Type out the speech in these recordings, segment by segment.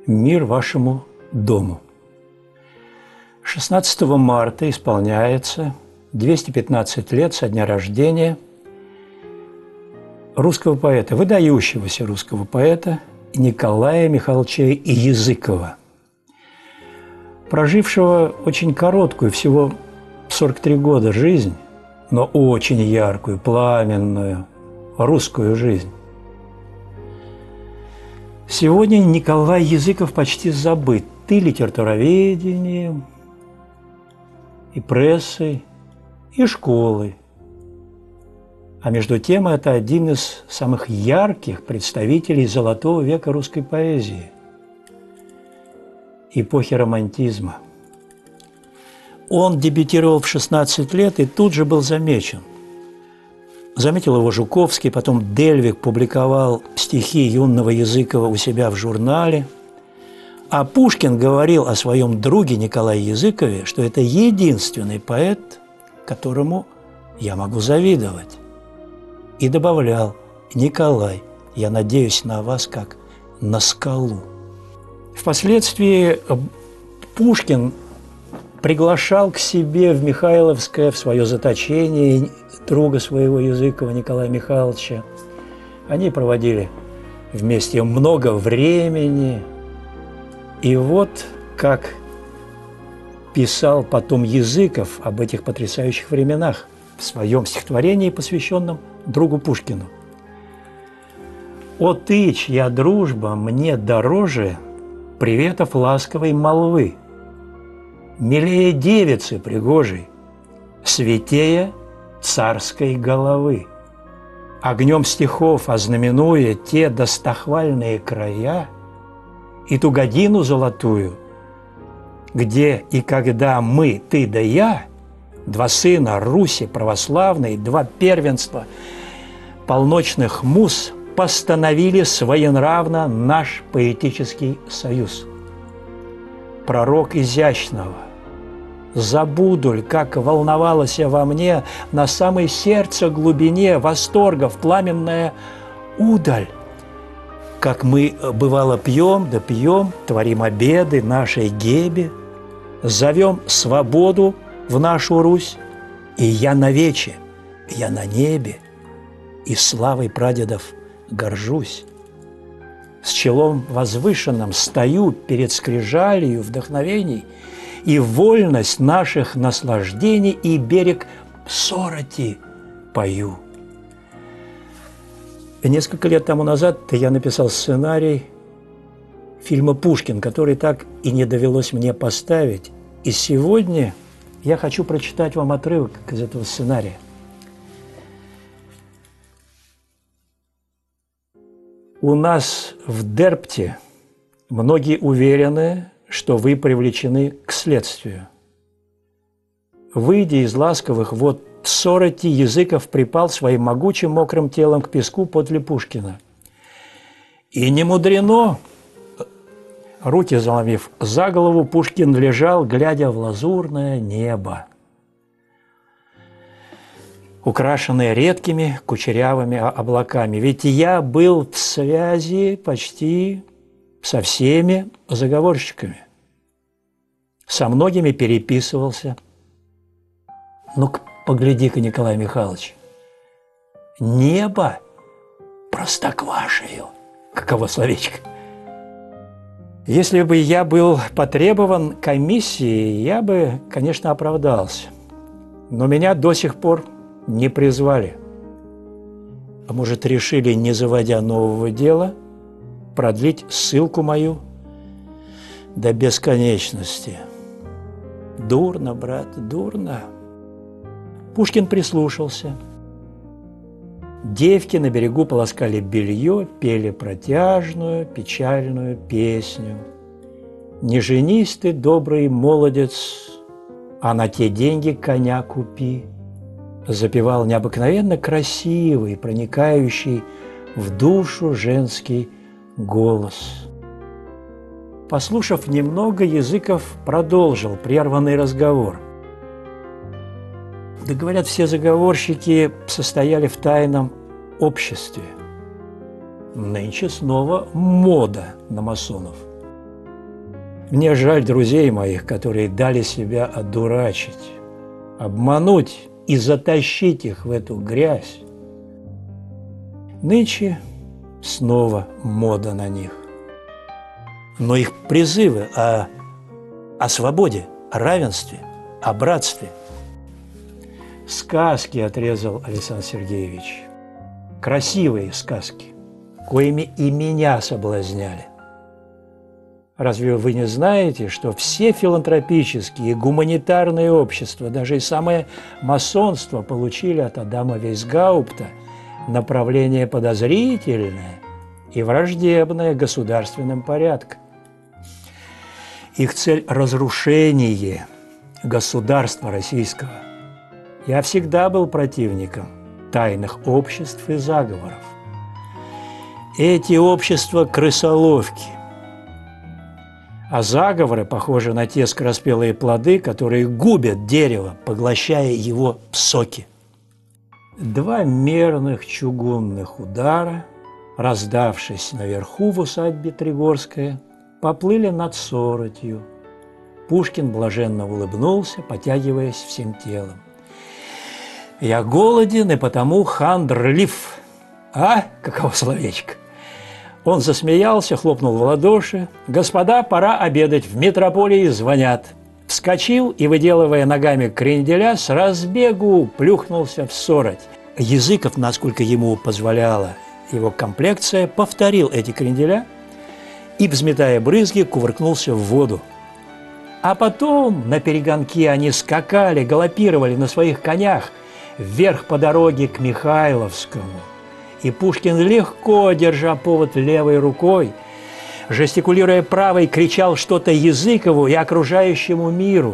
Мир вашему дому. 16 марта исполняется 215 лет со дня рождения русского поэта, выдающегося русского поэта Николая Михайловича Языкова, прожившего очень короткую, всего 43 года жизнь, но очень яркую, пламенную русскую жизнь. Сегодня Николай Языков почти забыт и литературоведением, и прессой, и школой. А между тем это один из самых ярких представителей золотого века русской поэзии, эпохи романтизма. Он дебютировал в 16 лет и тут же был замечен. Заметил его Жуковский, потом Дельвиг публиковал стихи юного Языкова у себя в журнале. А Пушкин говорил о своем друге Николае Языкове, что это единственный поэт, которому я могу завидовать. И добавлял: «Николай, я надеюсь на вас как на скалу». Впоследствии Пушкин приглашал к себе в Михайловское, в свое заточение, друга своего Языкова Николая Михайловича. Они проводили вместе много времени. И вот как писал потом Языков об этих потрясающих временах в своем стихотворении, посвященном другу Пушкину. «О ты, чья дружба мне дороже приветов ласковой молвы, милее девицы пригожей, святее царской головы, огнем стихов ознаменуя те достохвальные края и ту годину золотую, где и когда мы, ты да я, два сына Руси православной, два первенства полночных муз, постановили своенравно наш поэтический союз. Пророк изящного, забудуль, как волновалась во мне на самой сердце глубине восторгов пламенная удаль. Как мы, бывало, пьем, да пьем, творим обеды нашей Гебе, зовем свободу в нашу Русь, и я навече, я на небе, и славой прадедов горжусь. С челом возвышенным стою перед скрижалью вдохновений, и вольность наших наслаждений, и берег Сороти пою». Несколько лет тому назад я написал сценарий фильма «Пушкин», который так и не довелось мне поставить. И сегодня я хочу прочитать вам отрывок из этого сценария. У нас в Дерпте многие уверены, что вы привлечены к следствию. Выйдя из ласковых вод Сороти, Языков припал своим могучим мокрым телом к песку подле Пушкина. И не мудрено, руки заломив за голову, Пушкин лежал, глядя в лазурное небо, украшенное редкими кучерявыми облаками. Ведь я был в связи почти со всеми заговорщиками, со многими переписывался. Ну-ка, погляди-ка, Николай Михайлович, небо простоквашею. Каково словечко? Если бы я был потребован комиссией, я бы, конечно, оправдался. Но меня до сих пор не призвали. А может, решили, не заводя нового дела, продлить ссылку мою до бесконечности. Дурно, брат, дурно. Пушкин прислушался. Девки на берегу полоскали белье, пели протяжную, печальную песню. «Не женись ты, добрый молодец, а на те деньги коня купи», запевал необыкновенно красивый, проникающий в душу женский голос. Послушав немного, Языков продолжил прерванный разговор. Да, говорят, все заговорщики состояли в тайном обществе. Нынче снова мода на масонов. Мне жаль друзей моих, которые дали себя одурачить, обмануть и затащить их в эту грязь. Нынче снова мода на них. Но их призывы о свободе, о равенстве, о братстве. Сказки отрезал Александр Сергеевич. Красивые сказки, коими и меня соблазняли. Разве вы не знаете, что все филантропические и гуманитарные общества, даже и самое масонство, получили от Адама Вейсгаупта направление подозрительное и враждебное государственным порядком? Их цель – разрушение государства российского. Я всегда был противником тайных обществ и заговоров. Эти общества – крысоловки, а заговоры похожи на те скороспелые плоды, которые губят дерево, поглощая его соки. 2 мерных чугунных удара, раздавшись наверху в усадьбе Тригорская, поплыли над Соротью. Пушкин блаженно улыбнулся, потягиваясь всем телом. «Я голоден, и потому хандрлив». А, каково словечко! Он засмеялся, хлопнул в ладоши. «Господа, пора обедать, в метрополии звонят». Вскочил и, выделывая ногами кренделя, с разбегу плюхнулся в Сороть. Языков, насколько ему позволяла его комплекция, повторил эти кренделя и, взметая брызги, кувыркнулся в воду. А потом на перегонки они скакали, галопировали на своих конях вверх по дороге к Михайловскому. И Пушкин, легко держа повод левой рукой, жестикулируя правой, кричал что-то Языкову и окружающему миру.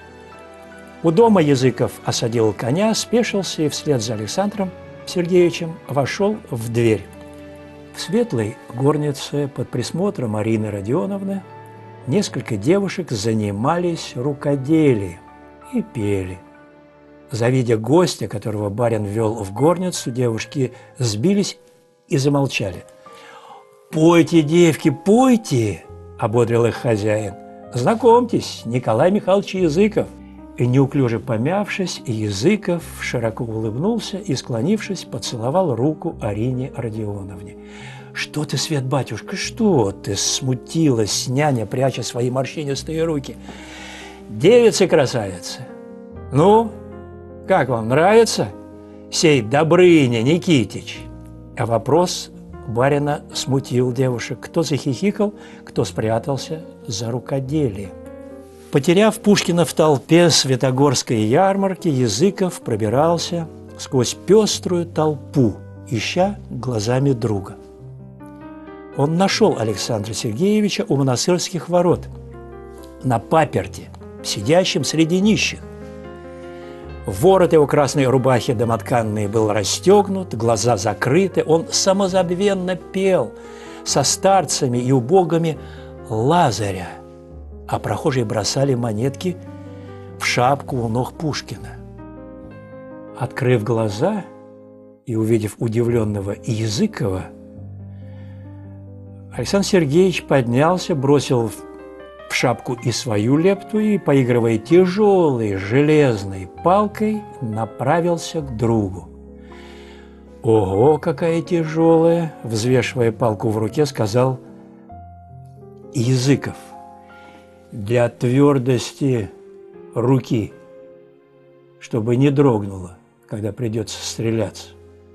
У дома Языков осадил коня, спешился и вслед за Александром Сергеевичем вошел в дверь. В светлой горнице под присмотром Арины Родионовны несколько девушек занимались рукоделием и пели. Завидя гостя, которого барин ввел в горницу, девушки сбились и замолчали. «Пойте, девки, пойте!» – ободрил их хозяин. «Знакомьтесь, Николай Михайлович Языков». И неуклюже помявшись, Языков широко улыбнулся и, склонившись, поцеловал руку Арине Родионовне. «Что ты, Свет, батюшка, что ты?» – смутилась няня, пряча свои морщинистые руки. «Девицы-красавицы, ну, как вам нравится сей Добрыня Никитич?» А вопрос барина смутил девушек. Кто захихикал, кто спрятался за рукоделием. Потеряв Пушкина в толпе Святогорской ярмарки, Языков пробирался сквозь пеструю толпу, ища глазами друга. Он нашел Александра Сергеевича у монастырских ворот, на паперти, сидящим среди нищих. Ворот его красной рубахи домотканной был расстегнут, глаза закрыты. Он самозабвенно пел со старцами и убогами Лазаря, а прохожие бросали монетки в шапку у ног Пушкина. Открыв глаза и увидев удивленного Языкова, Александр Сергеевич поднялся, бросил в шапку и свою лепту и, поигрывая тяжелой железной палкой, направился к другу. «Ого, какая тяжелая!» – взвешивая палку в руке, сказал Языков. «Для твердости руки, чтобы не дрогнуло, когда придется стреляться».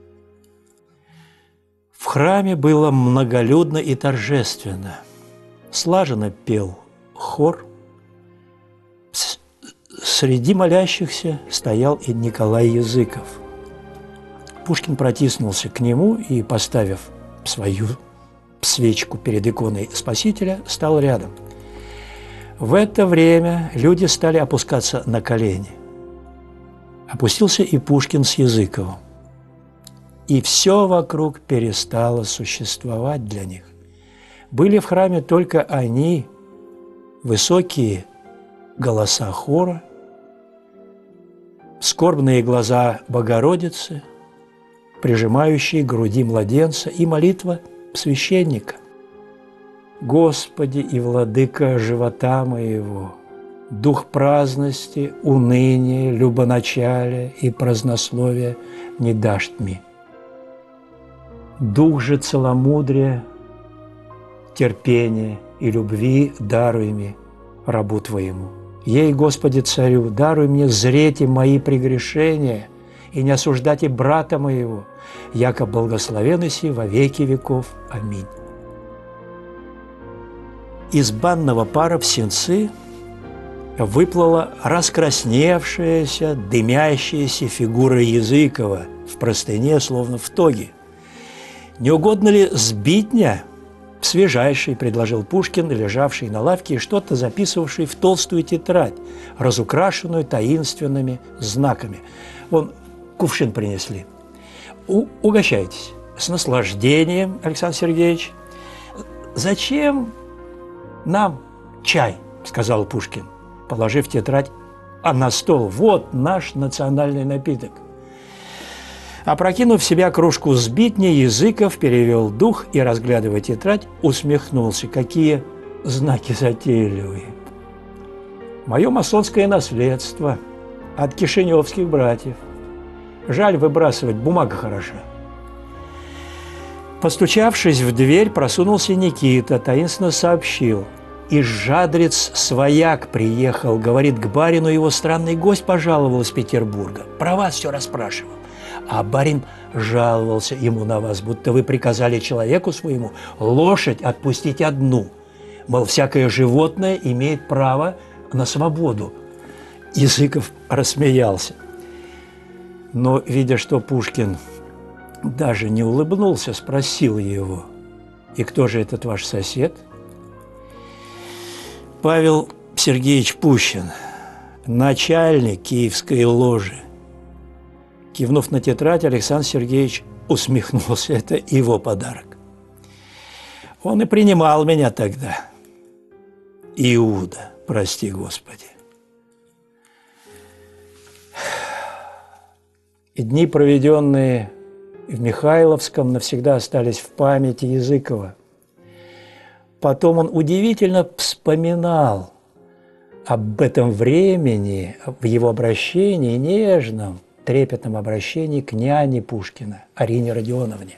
В храме было многолюдно и торжественно. Слаженно пел хор. Среди молящихся стоял и Николай Языков. Пушкин протиснулся к нему и, поставив свою свечку перед иконой Спасителя, стал рядом. В это время люди стали опускаться на колени. Опустился и Пушкин с Языковым. И все вокруг перестало существовать для них. Были в храме только они, высокие голоса хора, скорбные глаза Богородицы, прижимающие к груди младенца, и молитва священника. Господи и Владыка живота моего, дух праздности, уныния, любоначалия и празднословия не дашь мне. Дух же целомудрия, терпения и любви даруй мне, рабу Твоему. Ей, Господи Царю, даруй мне зреть и мои прегрешения и не осуждать и брата моего, яко благословен иси во веки веков. Аминь. Из банного пара в сенцы выплыла раскрасневшаяся, дымящаяся фигура Языкова в простыне, словно в тоге. «Не угодно ли сбитня?» «Свежайший», – предложил Пушкин, лежавший на лавке и что-то записывавший в толстую тетрадь, разукрашенную таинственными знаками. Вон, кувшин принесли. Угощайтесь. С наслаждением, Александр Сергеевич. «Зачем нам чай?» – сказал Пушкин, положив тетрадь на стол. «Вот наш национальный напиток». Опрокинув в себя кружку сбитни, Языков перевел дух и, разглядывая тетрадь, усмехнулся. Какие знаки затейливые! Мое масонское наследство от кишиневских братьев. Жаль выбрасывать, бумага хороша. Постучавшись в дверь, просунулся Никита, таинственно сообщил. Из Жадриц свояк приехал, говорит, к барину его странный гость пожаловал из Петербурга. Про вас все расспрашивал. А барин жаловался ему на вас, будто вы приказали человеку своему лошадь отпустить одну. Мол, всякое животное имеет право на свободу. Языков рассмеялся. Но, видя, что Пушкин даже не улыбнулся, спросил его: «И кто же этот ваш сосед?» «Павел Сергеевич Пущин, начальник Киевской ложи». Кивнув на тетрадь, Александр Сергеевич усмехнулся. Это его подарок. Он и принимал меня тогда. Иуда, прости Господи. И дни, проведенные в Михайловском, навсегда остались в памяти Языкова. Потом он удивительно вспоминал об этом времени, в его обращении нежном, трепетном обращении к няне Пушкина, Арине Родионовне.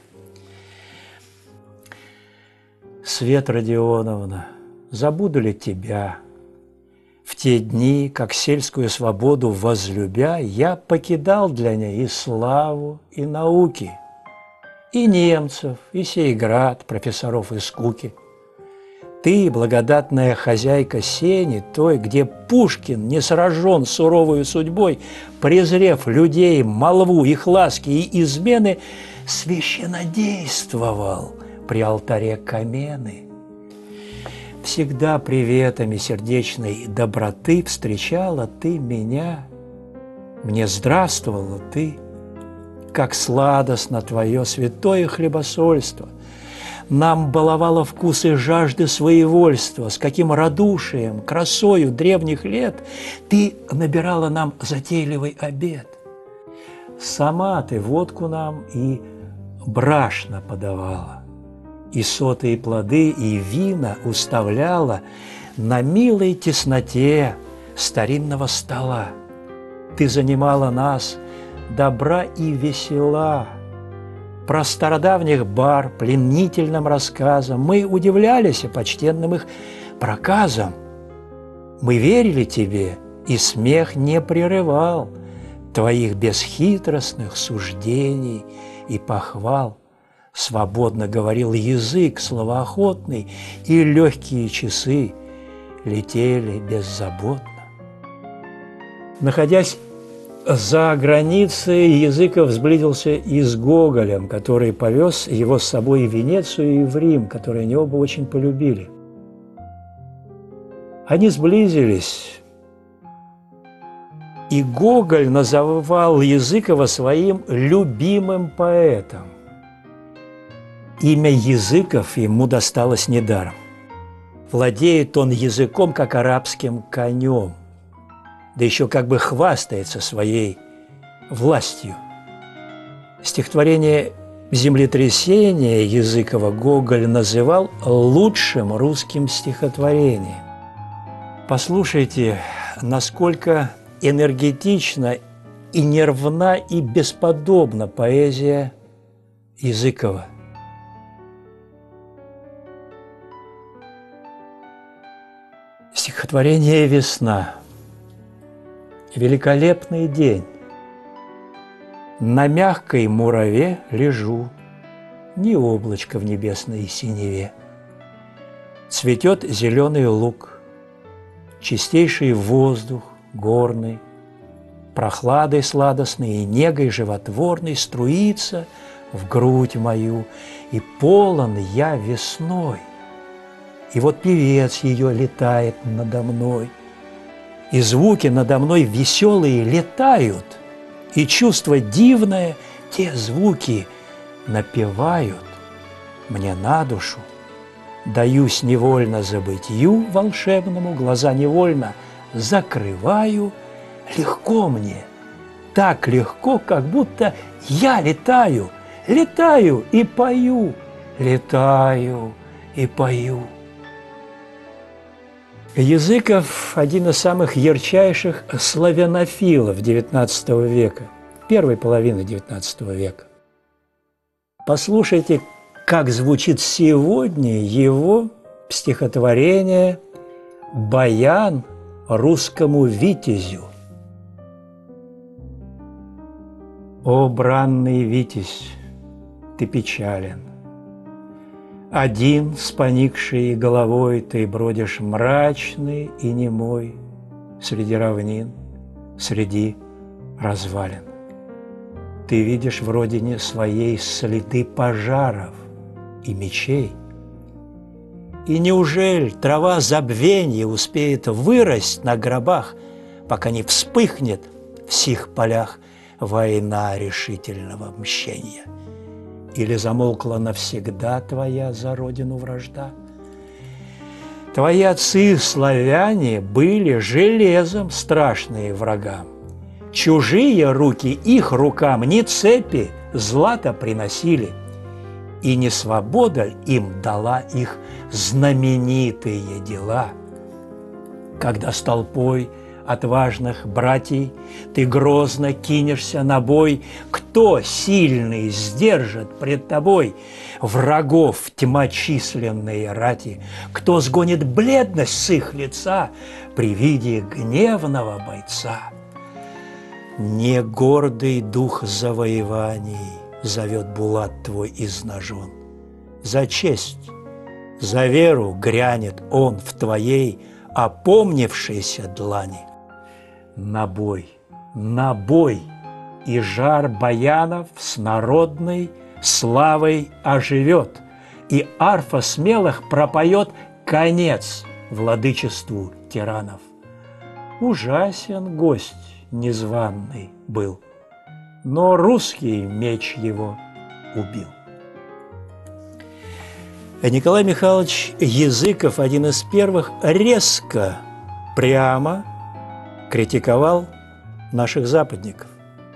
«Свет Родионовна, забуду ли тебя? В те дни, как сельскую свободу возлюбя, я покидал для ней и славу, и науки, и немцев, и сей град, профессоров и скуки. Ты, благодатная хозяйка сени, той, где Пушкин не сражен суровою судьбой, презрев людей, молву, их ласки и измены, священнодействовал при алтаре Камены. Всегда приветами сердечной доброты встречала ты меня, мне здравствовала ты, как сладостно твое святое хлебосольство. Нам баловало вкусы жажды своевольства, с каким радушием, красою древних лет ты набирала нам затейливый обед. Сама ты водку нам и брашно подавала, и сотые плоды, и вина уставляла на милой тесноте старинного стола. Ты занимала нас добра и весела, про стародавних бар, пленительным рассказам. Мы удивлялись почтенным их проказам. Мы верили тебе, и смех не прерывал твоих бесхитростных суждений и похвал. Свободно говорил язык словоохотный, и легкие часы летели беззаботно. Находясь за границей, Языков сблизился и с Гоголем, который повез его с собой и в Венецию, и в Рим, которые они оба очень полюбили. Они сблизились, и Гоголь называл Языкова своим любимым поэтом. Имя Языков ему досталось недаром. Владеет он языком, как арабским конем, да еще как бы хвастается своей властью. Стихотворение Землетрясение Языкова Гоголь называл лучшим русским стихотворением. Послушайте, насколько энергетична и нервна и бесподобна поэзия Языкова. Стихотворение «Весна». Великолепный день. На мягкой мураве лежу, ни облачко в небесной синеве. Цветет зеленый луг, чистейший воздух горный, прохладой сладостной и негой животворной струится в грудь мою, и полон я весной. И вот певец ее летает надо мной, и звуки надо мной веселые летают, и чувство дивное те звуки напевают мне на душу. Даюсь невольно забытью волшебному, глаза невольно закрываю. Легко мне, так легко, как будто я летаю, летаю и пою, летаю и пою. Языков – один из самых ярчайших славянофилов XIX века, первой половины XIX века. Послушайте, как звучит сегодня его стихотворение «Баян русскому витязю». «О, бранный витязь, ты печален, один с поникшей головой ты бродишь мрачный и немой среди равнин, среди развалин. Ты видишь в родине своей следы пожаров и мечей. И неужели трава забвенья успеет вырасти на гробах, пока не вспыхнет в сих полях война решительного мщения? Или замолкла навсегда твоя за родину вражда? Твои отцы, славяне, были железом страшные врагам. Чужие руки их рукам не цепи злато приносили, и не свобода им дала их знаменитые дела. Когда с толпой отважных братьей ты грозно кинешься на бой, кто сильный сдержит пред тобой врагов тьмочисленные рати? Кто сгонит бледность с их лица при виде гневного бойца? Не гордый дух завоеваний зовет булат твой из ножен. За честь, за веру грянет он в твоей опомнившейся длани. На бой, и жар баянов с народной славой оживет, и арфа смелых пропоет конец владычеству тиранов. Ужасен гость незваный был, но русский меч его убил. Николай Михайлович Языков один из первых резко, прямо критиковал наших западников.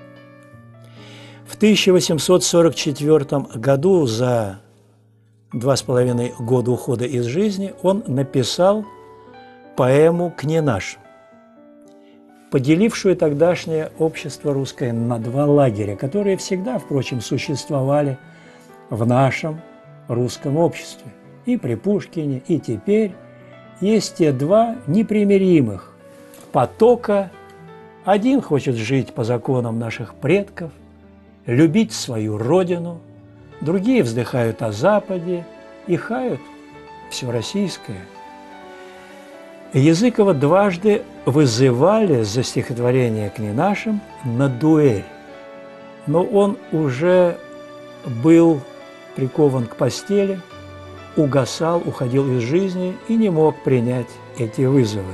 В 1844 году, за 2,5 года ухода из жизни, он написал поэму «Кне наш», поделившую тогдашнее общество русское на два лагеря, которые всегда, впрочем, существовали в нашем русском обществе. И при Пушкине, и теперь есть те два непримиримых потока. Один хочет жить по законам наших предков, любить свою родину, другие вздыхают о Западе и хают все российское. Языкова дважды вызывали за стихотворение «Кне нашим» на дуэль, но он уже был прикован к постели, угасал, уходил из жизни и не мог принять эти вызовы.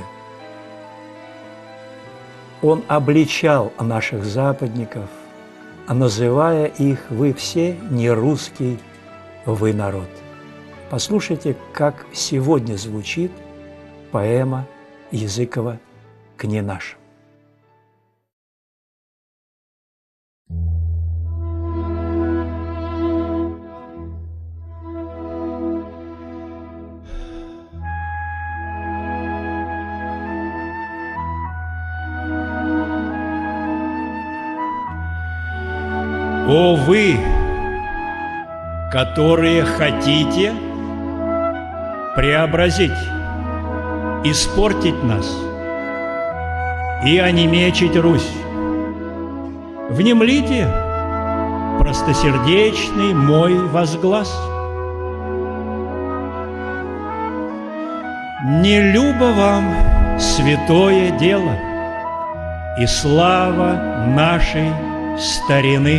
Он обличал наших западников, называя их «вы все не русский, вы народ». Послушайте, как сегодня звучит поэма Языкова «Кне нашим». О вы, которые хотите преобразить, испортить нас и онемечить Русь, внемлите простосердечный мой возглас. Не любо вам святое дело и слава нашей старины.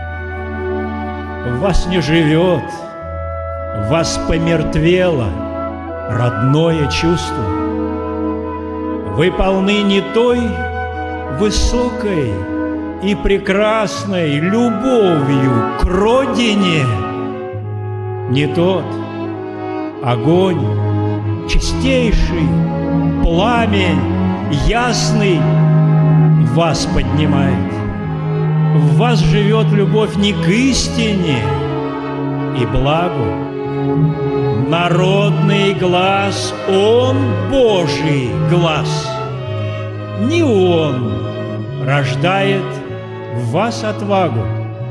В вас не живет, в вас помертвело родное чувство. Вы полны не той высокой и прекрасной любовью к родине, не тот огонь, чистейший пламень ясный вас поднимает. В вас живет любовь не к истине и благу. Народный глас, он Божий глас. Не он рождает в вас отвагу.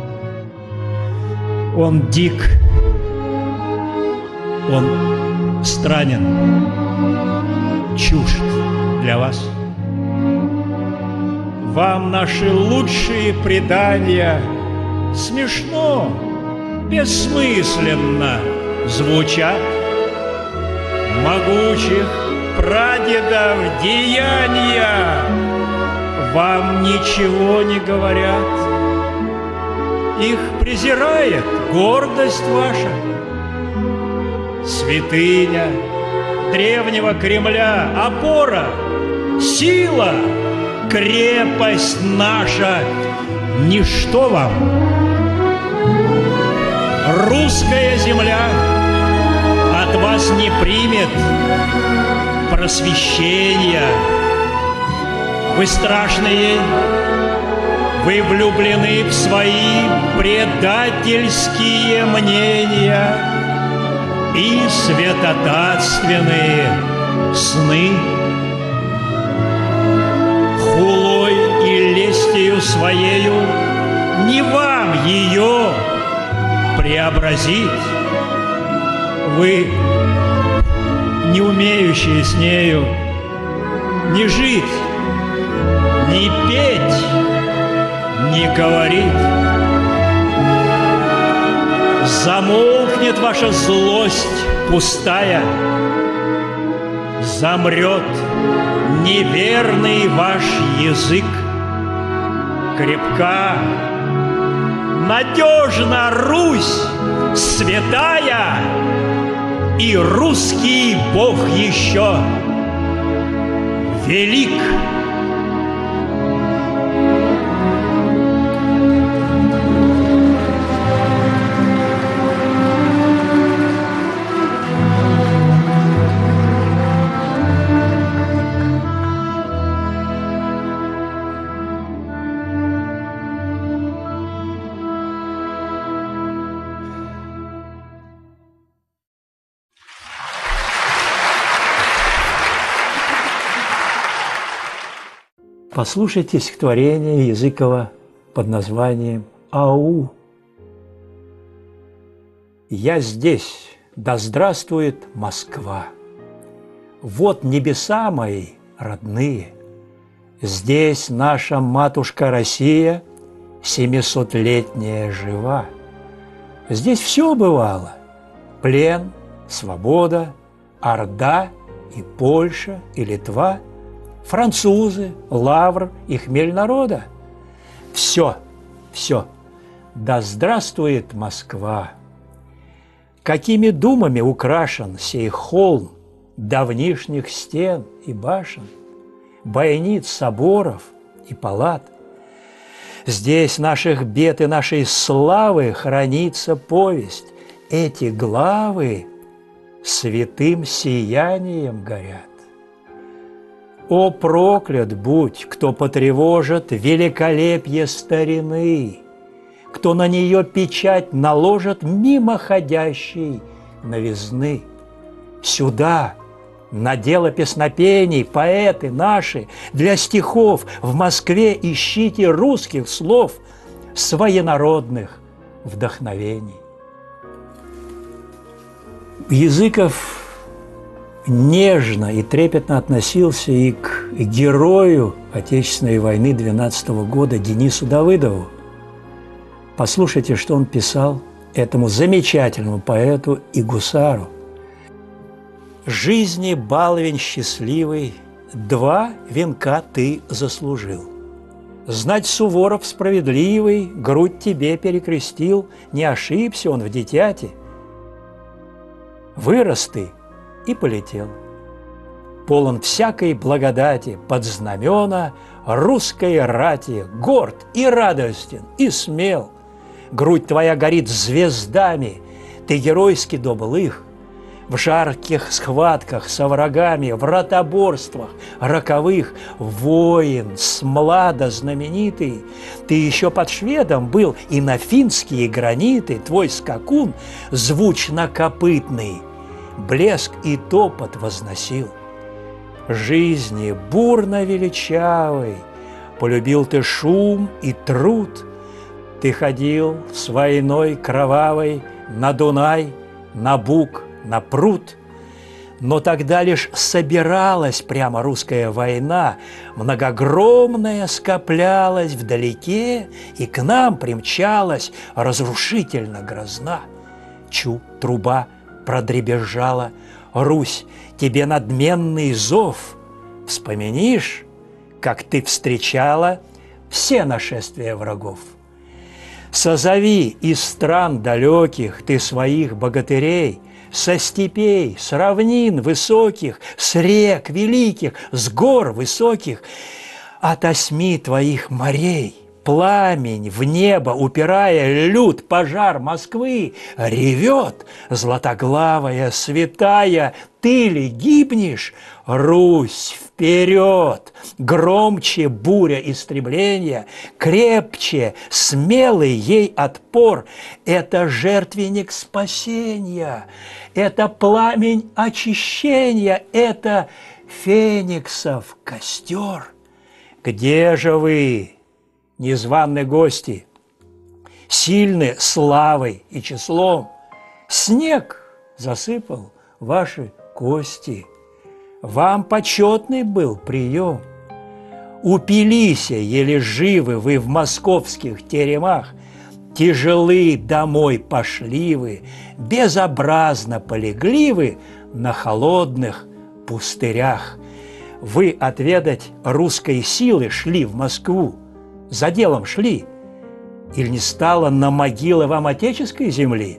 Он дик, он странен, чужд для вас. Вам наши лучшие предания смешно, бессмысленно звучат. Могучих прадедов деяния вам ничего не говорят. Их презирает гордость ваша. Святыня древнего Кремля, опора, сила, крепость наша, ничто вам. Русская земля от вас не примет просвещения. Вы страшные, вы влюблены в свои предательские мнения и святотатственные сны. Хулой и лестью своею не вам ее преобразить. Вы, не умеющие с нею ни жить, ни петь, ни говорить. Замолкнет ваша злость пустая, замрет неверный ваш язык. Крепка, надежна Русь святая, и русский Бог еще велик. Послушайте стихотворение Языкова под названием «Ау». «Я здесь, да здравствует Москва! Вот небеса мои родные, здесь наша матушка Россия 700-летняя жива. Здесь все бывало – плен, свобода, Орда и Польша, и Литва, французы, лавр и хмель народа. Все, все, да здравствует Москва! Какими думами украшен сей холм давнишних стен и башен, бойниц, соборов и палат! Здесь наших бед и нашей славы хранится повесть. Эти главы святым сиянием горят. О, проклят будь, кто потревожит великолепие старины, кто на нее печать наложит мимоходящей новизны. Сюда, на дело песнопений, поэты наши, для стихов в Москве ищите русских слов. своенародных вдохновений. Языков нежно и трепетно относился и к герою Отечественной войны 12 года Денису Давыдову. Послушайте, что он писал этому замечательному поэту и гусару. «Жизни, баловень счастливый, 2 венка ты заслужил. Знать Суворов справедливый, грудь тебе перекрестил, не ошибся он в дитяти. Вырос ты и полетел, полон всякой благодати, под знамена русской рати, горд и радостен и смел. Грудь твоя горит звездами, ты геройски добыл их. В жарких схватках со врагами, в ротоборствах роковых, воин смлада знаменитый, ты еще под шведом был, и на финские граниты твой скакун звучно-копытный блеск и топот возносил. Жизни бурно величавой полюбил ты шум и труд, ты ходил с войной кровавой на Дунай, на Буг, на пруд. Но тогда лишь собиралась прямо русская война, многогромная скоплялась вдалеке, и к нам примчалась разрушительно грозна. Чу, труба продребезжала, Русь, тебе надменный зов. Вспомнишь, как ты встречала все нашествия врагов? Созови из стран далеких ты своих богатырей, со степей, с равнин высоких, с рек великих, с гор высоких, от 8 твоих морей. Пламень в небо упирая, лют пожар Москвы, ревет златоглавая святая, ты ли гибнешь? Русь, вперед! Громче буря истребления, крепче, смелый ей отпор. Это жертвенник спасения, это пламень очищения, это фениксов костер. Где же вы, незваные гости, сильны славой и числом? Снег засыпал ваши кости, вам почетный был прием. Упилися, еле живы вы в московских теремах, тяжелы домой пошли вы, безобразно полегли вы на холодных пустырях. Вы отведать русской силы шли в Москву, за делом шли, или не стало на могилы вам отеческой земли?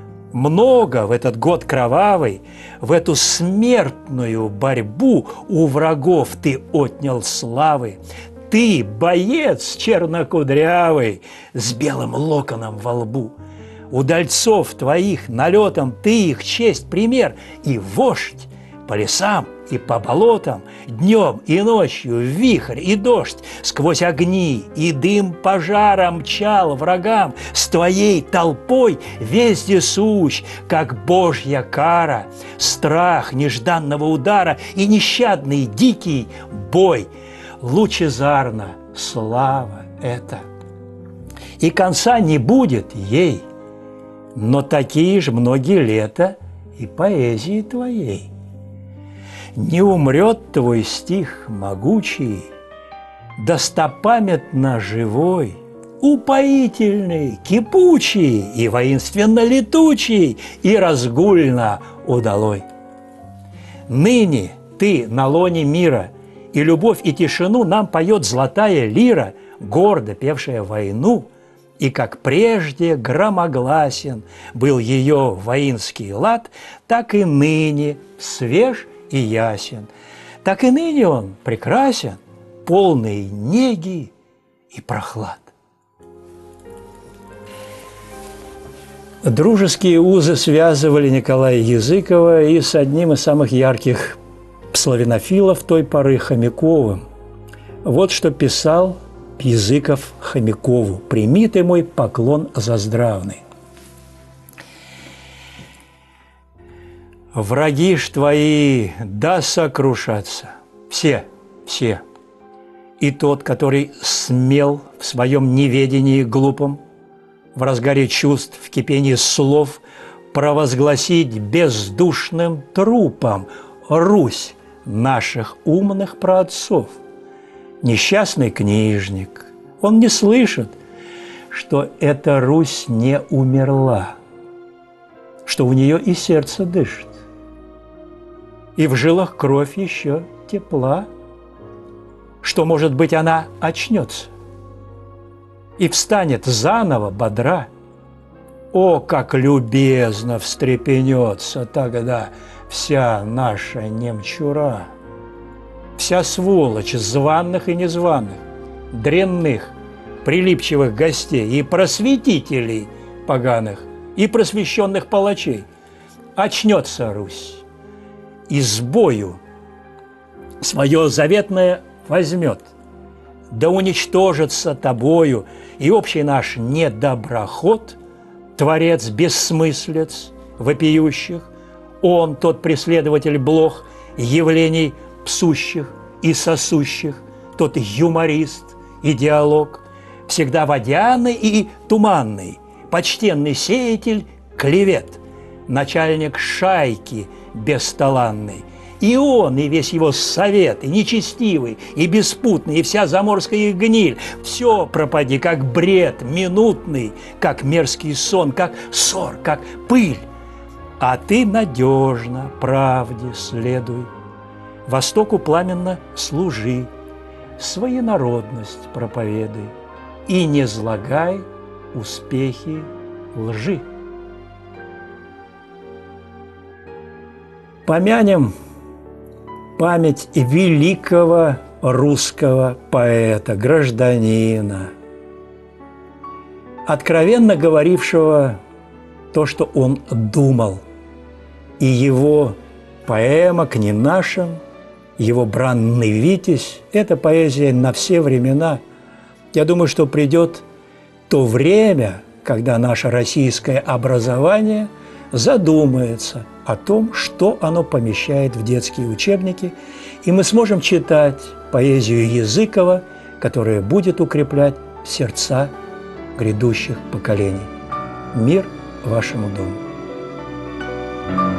Много в этот год кровавый, в эту смертную борьбу у врагов ты отнял славы. Ты, боец чернокудрявый, с белым локоном во лбу. Удальцов твоих налетом ты их честь пример, и вождь по лесам и по болотам, днем и ночью вихрь и дождь, сквозь огни и дым пожара мчал врагам, с твоей толпой везде сущ, как божья кара, страх нежданного удара и нещадный дикий бой. Лучезарна слава эта, и конца не будет ей, но такие же многие лета и поэзии твоей. Не умрет твой стих могучий, достопамятно живой, упоительный, кипучий и воинственно летучий, и разгульно удалой. Ныне ты на лоне мира, и любовь и тишину нам поет золотая лира, гордо певшая войну, и как прежде громогласен был ее воинский лад, так и ныне свеж и ясен, так и ныне он прекрасен, полный неги и прохлад. Дружеские узы связывали Николая Языкова и с одним из самых ярких славянофилов той поры Хомяковым. Вот что писал Языков Хомякову: «Прими ты мой поклон заздравный. Враги ж твои да сокрушатся, все, И тот, который смел в своем неведении глупом, в разгаре чувств, в кипении слов провозгласить бездушным трупом Русь наших умных праотцов. Несчастный книжник, он не слышит, что эта Русь не умерла, что у нее и сердце дышит, и в жилах кровь еще тепла, что, может быть, она очнется и встанет заново бодра. О, как любезно встрепенется тогда вся наша немчура, вся сволочь званых и незваных, дрянных, прилипчивых гостей и просветителей поганых, и просвещенных палачей. Очнется Русь, и с бою свое заветное возьмет, да уничтожится тобою и общий наш недоброход, творец бессмыслиц вопиющих, он тот преследователь блох, явлений псущих и сосущих, тот юморист, идеолог, всегда водяный и туманный, почтенный сеятель клевет, начальник шайки бесталанный. И он, и весь его совет, и нечестивый, и беспутный, и вся заморская их гниль, все пропади, как бред минутный, как мерзкий сон, как ссор, как пыль. А ты надежно правде следуй, Востоку пламенно служи, своенародность проповедуй и не злагай успехи лжи. Помянем память великого русского поэта, гражданина, откровенно говорившего то, что он думал. И его поэма «К ненашим», его «Бранный Витязь» – это поэзия на все времена. Я думаю, что придет то время, когда наше российское образование задумается о том, что оно помещает в детские учебники, и мы сможем читать поэзию Языкова, которая будет укреплять сердца грядущих поколений. Мир вашему дому!